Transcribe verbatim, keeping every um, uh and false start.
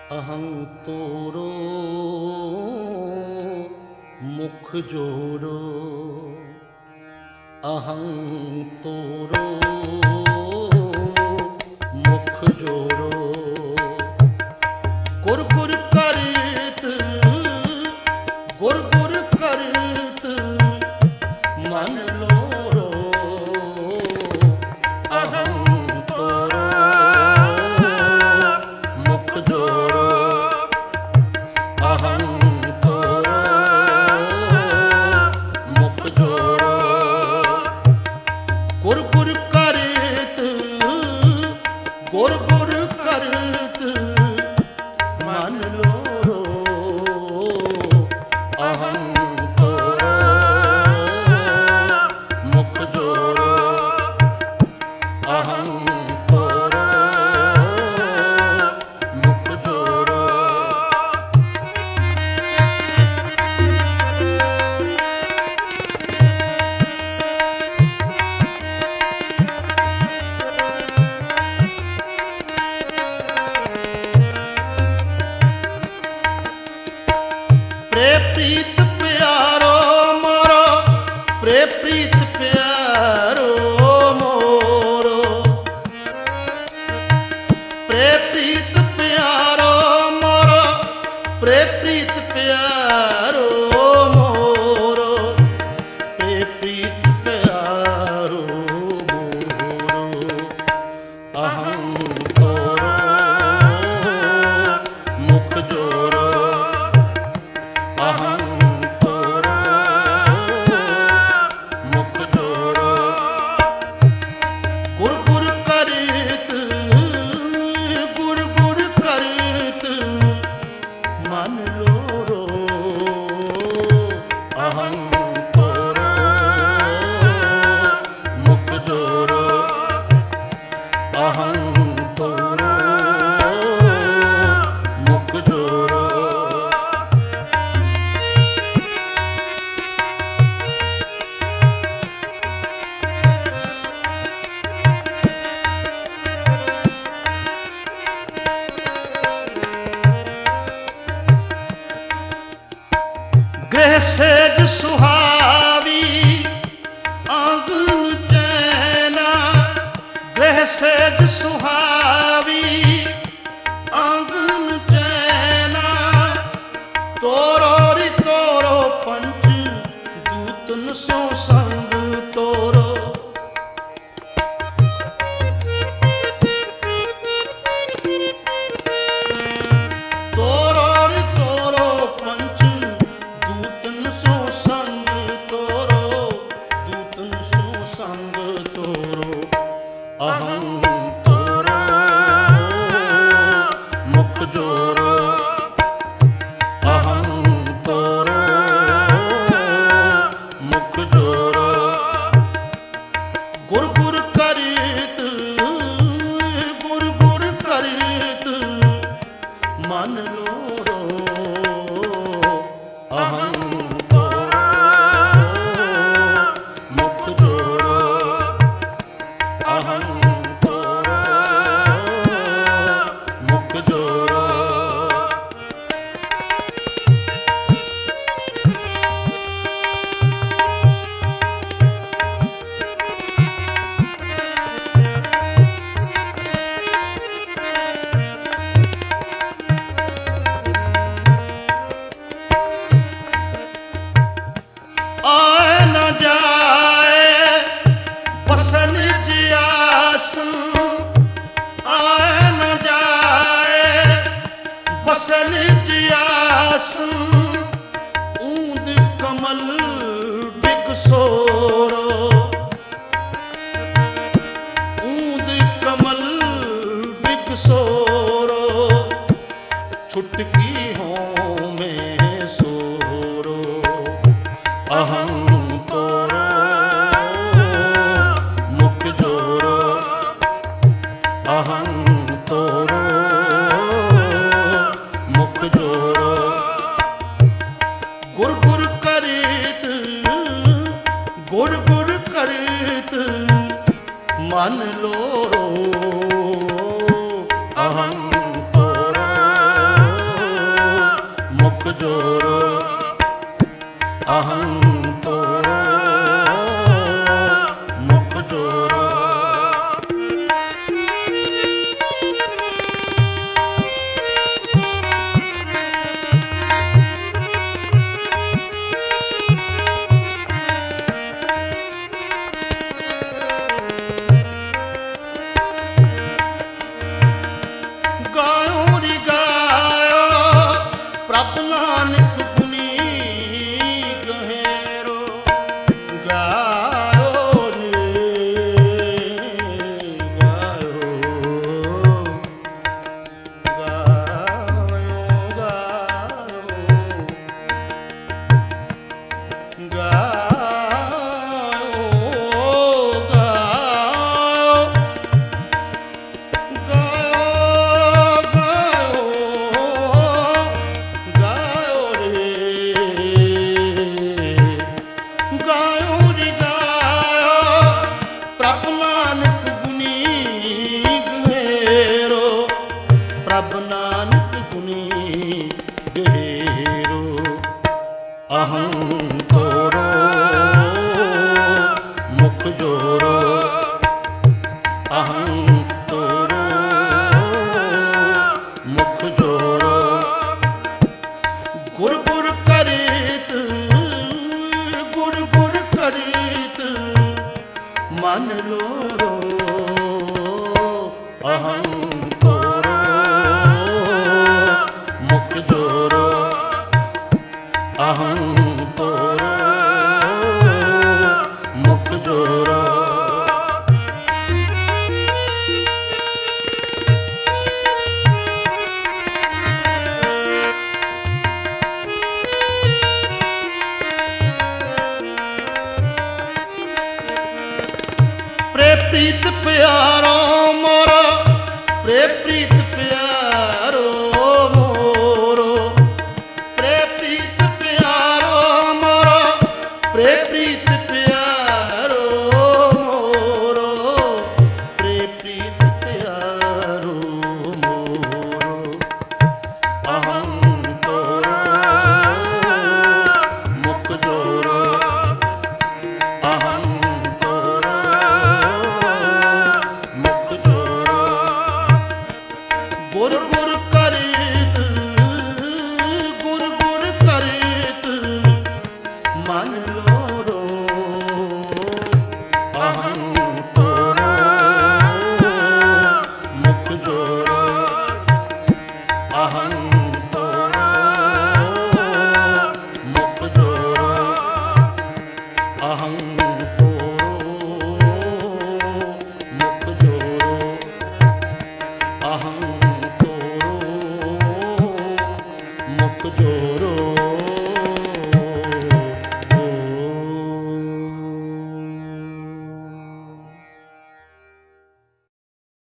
ਅਹੰ ਤੋਰੋ ਮੁਖ ਜੋੜੋ, ਅਹੰ ਤੋਰੋ ਮੁਖ ਜੋੜੋ। ਗੁਰ ਗੁਰ ਕਰਤ ਗੁਰ ਗੁਰ ਕਰਤ ਮਨ ਲੋਰੋ, ਅਹੰ ਤੋਰੋ ਮੁਖ ਜੋੜੋ, ਅਹੰ ਤੋਰੋ ਮੁਖ ਜੋੜੋ। ਗੁਰ ਗੁਰ ਕਰਤ ਗੁਰ ਗੁਰ ਕਰਤ ਮਨ ਲੋਰੋ, ਅਹੰ ਤੋਰੋ ਮੁਖ ਜੋੜੋ, ਅਹੰ ਤੋਰੋ ਮੁਖ ਜੋੜੋ। प्रे प्रीत प्यारो मोरो, प्रे प्रीत प्यारो मोरो, प्रे प्रीत प्यारो मोरो, प्रे प्रीत प्यारो मोरो, प्रे प्रीत प्यारो मोरो, अहं तोरो मुख जोड़ो, अहं तोरो मुख जोड़ो। गुर गुर करत गुर गुर करत मन लोरो, अहं तोरो मुख जोड़ो, अहं तोरो मुख जोड़ो। गृह सेज सुहावी आंगन चैना, गृह सेज सुहावी आंगन चैना। तोरो रि तोरो पंच दूतन सो संग तोरो, तोरो रि तोरो पंच दूतन सो संग तोरो, दूतन सो संग तोरो, अहं तोरो मुख जोड़ो, अहं तोरो मुख जोड़ो। गुर गुर करत गुर गुर करत मन लोरो, अहं तोरो मुख जोड़ो, अहं तोरो मुख जोड़ो। आए न जाए बसन जियासन, आए न जाए बसन जियासन। ऊंद कमल बिग सोरो, ऊंद कमल बिग सोरो। छुटकी हों में सोरो, अहं तोरो मुख जोड़ो, अहं तोरो मुख जोड़ो। गुर गुर करत गुर गुर करत मन लोरो, अहं तोरो ਮੁਖ ਜੋਰੋ ਅਹੰ ਤੋਰੋ ਮੁਖ ਜੋਰੋ ਪ੍ਰਭ ਨਾਨਕ ਗੁਣੀ ਗਹਿਰੋ ਗਾਇਓ ਰੇ ਗਾਇਓ ਗਾਇਓ ਗਾਇਓ ਪ੍ਰਭ ਨਾਨਕ ਗੁਣੀ ਗਹਿਰੋ ਅਹੰ ਤੋਰੋ ਮੁਖ ਜੋਰੋ ਅਹੰ ਤੋਰੋ ਮੁਖ ਜੋਰੋ ਗੁਰ ਗੁਰ ਕਰੀਤ ਗੁਰ ਗੁਰ ਕਰੀਤ ਮਨ ਲੋਰੋ ਅਹੰ ਅਹੰ ਤੋਰੋ ਮੁਖ ਜੋਰੋ ਪ੍ਰੇ ਪ੍ਰੀਤ ਪਿਆਰੋ ਮੋਰਾ ਪ੍ਰੇ ਪ੍ਰੀਤ